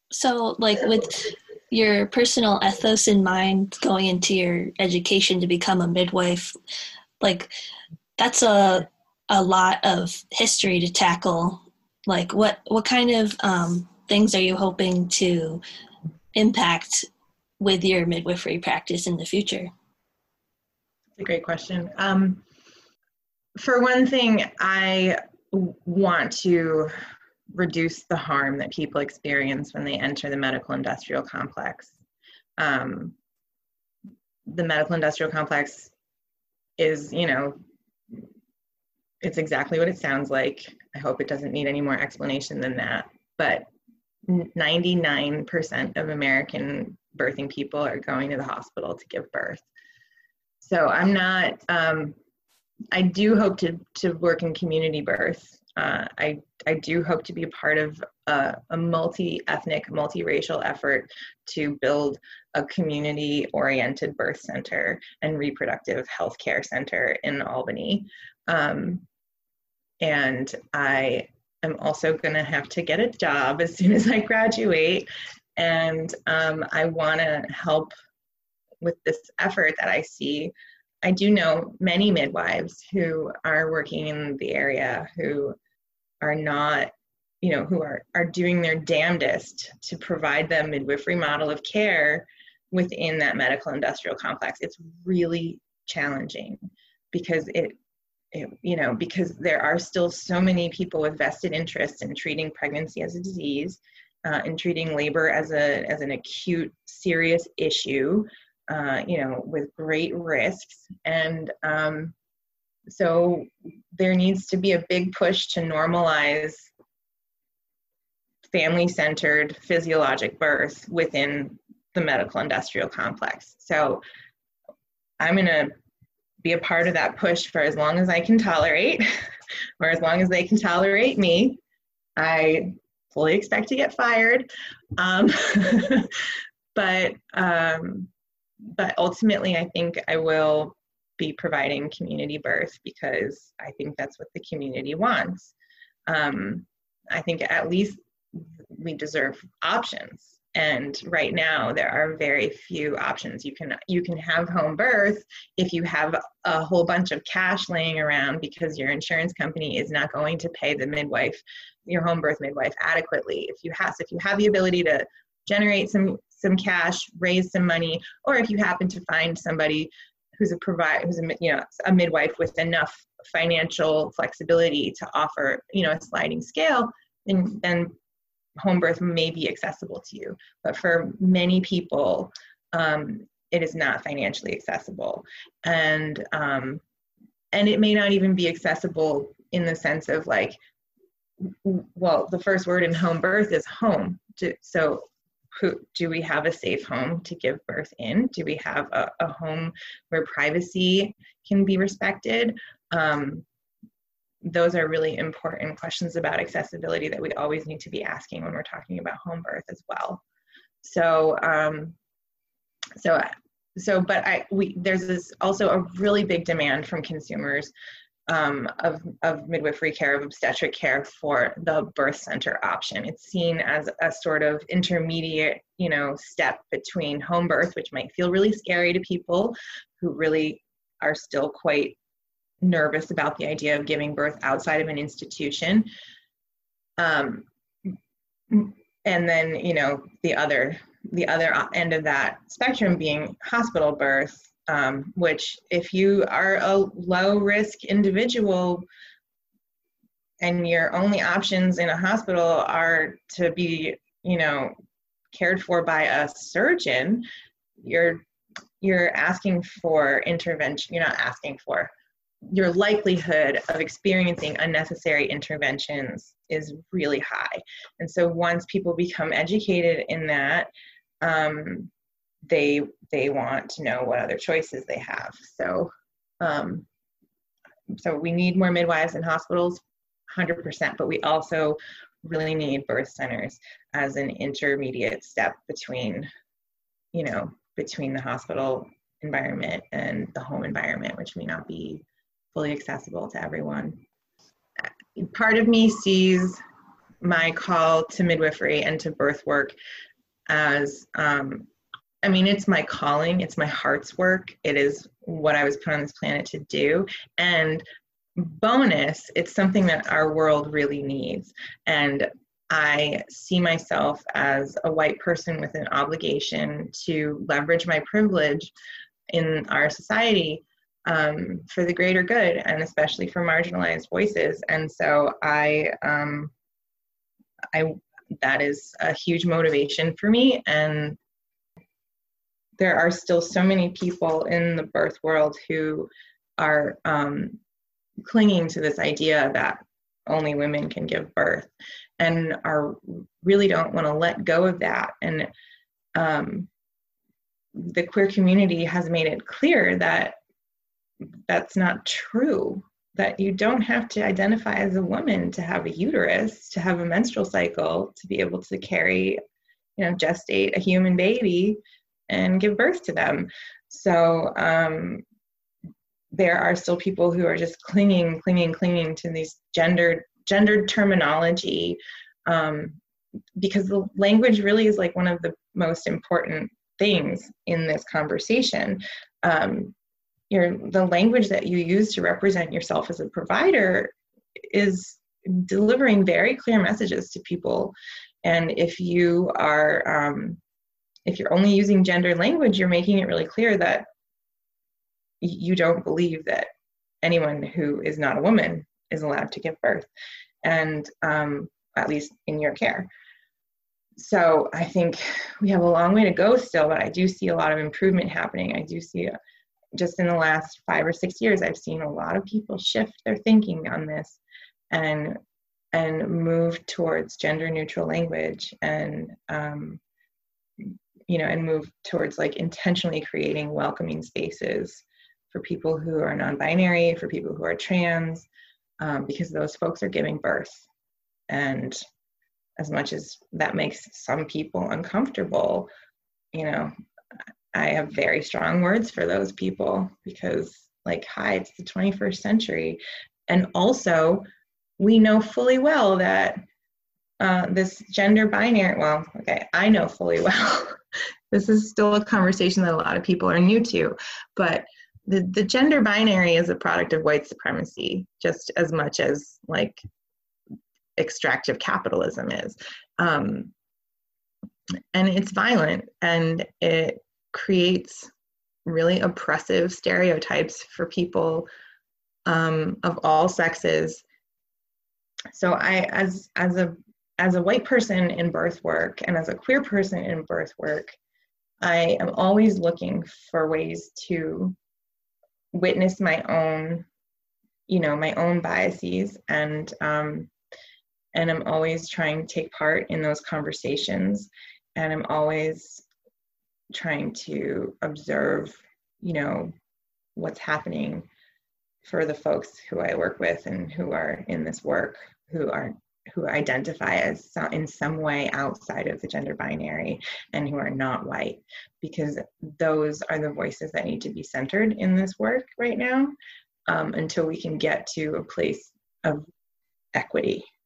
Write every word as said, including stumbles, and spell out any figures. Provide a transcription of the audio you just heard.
So, like, with your personal ethos in mind, going into your education to become a midwife, like, that's a a lot of history to tackle. Like, what what kind of um, things are you hoping to impact with your midwifery practice in the future? That's a great question. Um, for one thing, I w- want to reduce the harm that people experience when they enter the medical industrial complex. Um, the medical industrial complex is, you know, it's exactly what it sounds like. I hope it doesn't need any more explanation than that. But ninety-nine percent of American birthing people are going to the hospital to give birth. So I'm not, um, I do hope to, to work in community birth. Uh, I, I do hope to be a part of a, a multi-ethnic, multiracial effort to build a community-oriented birth center and reproductive health care center in Albany. Um, and I am also gonna have to get a job as soon as I graduate. And um, I wanna help with this effort that I see. I do know many midwives who are working in the area who are not, you know, who are, are doing their damnedest to provide the midwifery model of care within that medical industrial complex. It's really challenging because it, it, you know, because there are still so many people with vested interest in treating pregnancy as a disease, uh, and treating labor as a as an acute, serious issue, uh, you know, with great risks. And um, so there needs to be a big push to normalize family-centered physiologic birth within the medical industrial complex. So I'm gonna be a part of that push for as long as I can tolerate, or as long as they can tolerate me. I fully expect to get fired. Um, but, um, but ultimately, I think I will be providing community birth because I think that's what the community wants. Um, I think at least we deserve options. And right now, there are very few options. You can you can have home birth if you have a whole bunch of cash laying around because your insurance company is not going to pay the midwife, your home birth midwife, adequately. If you have if you have the ability to generate some some cash, raise some money, or if you happen to find somebody who's a provide who's a you know a midwife with enough financial flexibility to offer you know a sliding scale, then then home birth may be accessible to you. But for many people, um, it is not financially accessible. And, um, and it may not even be accessible in the sense of like, well, the first word in home birth is home. Do, so who, do we have a safe home to give birth in? Do we have a, a home where privacy can be respected? Um, Those are really important questions about accessibility that we always need to be asking when we're talking about home birth as well. So, um, so, so, but I, we, there's this also a really big demand from consumers um, of, of midwifery care, of obstetric care for the birth center option. It's seen as a sort of intermediate, you know, step between home birth, which might feel really scary to people who really are still quite nervous about the idea of giving birth outside of an institution. Um, and then, you know, the other, the other end of that spectrum being hospital birth, um, which if you are a low risk individual and your only options in a hospital are to be, you know, cared for by a surgeon, you're, you're asking for intervention, you're not asking for, your likelihood of experiencing unnecessary interventions is really high. And so once people become educated in that, um, they they want to know what other choices they have. So, um, so we need more midwives in hospitals, one hundred percent, but we also really need birth centers as an intermediate step between, you know, between the hospital environment and the home environment, which may not be fully accessible to everyone. Part of me sees my call to midwifery and to birth work as, um, I mean, it's my calling, it's my heart's work. It is what I was put on this planet to do. And bonus, it's something that our world really needs. And I see myself as a white person with an obligation to leverage my privilege in our society um, for the greater good, and especially for marginalized voices. And so I, um, I, that is a huge motivation for me. And there are still so many people in the birth world who are um, clinging to this idea that only women can give birth, and are really don't want to let go of that. And um, the queer community has made it clear that that's not true, that you don't have to identify as a woman to have a uterus, to have a menstrual cycle, to be able to carry, you know, gestate a human baby and give birth to them. So um, there are still people who are just clinging, clinging, clinging to these gendered gendered terminology, um, because the language really is like one of the most important things in this conversation. Um, your, the language that you use to represent yourself as a provider is delivering very clear messages to people. And if you are, um, if you're only using gendered language, you're making it really clear that you don't believe that anyone who is not a woman is allowed to give birth, and um, at least in your care. So I think we have a long way to go still, but I do see a lot of improvement happening. I do see, a, just in the last five or six years, I've seen a lot of people shift their thinking on this and and move towards gender neutral language, and um, you know, and move towards like intentionally creating welcoming spaces for people who are non-binary, for people who are trans, um, because those folks are giving birth. And as much as that makes some people uncomfortable, you know, I have very strong words for those people, because like, hi, it's the twenty-first century. And also we know fully well that uh, this gender binary, well, okay, I know fully well, this is still a conversation that a lot of people are new to, but the, the gender binary is a product of white supremacy just as much as like extractive capitalism is. Um, and it's violent, and it creates really oppressive stereotypes for people um, of all sexes. So I, as, as a, as a white person in birth work, and as a queer person in birth work, I am always looking for ways to witness my own, you know, my own biases, and um, and I'm always trying to take part in those conversations, and I'm always trying to observe, you know, what's happening for the folks who I work with and who are in this work, who are who identify as some, in some way outside of the gender binary, and who are not white, because those are the voices that need to be centered in this work right now, um, until we can get to a place of equity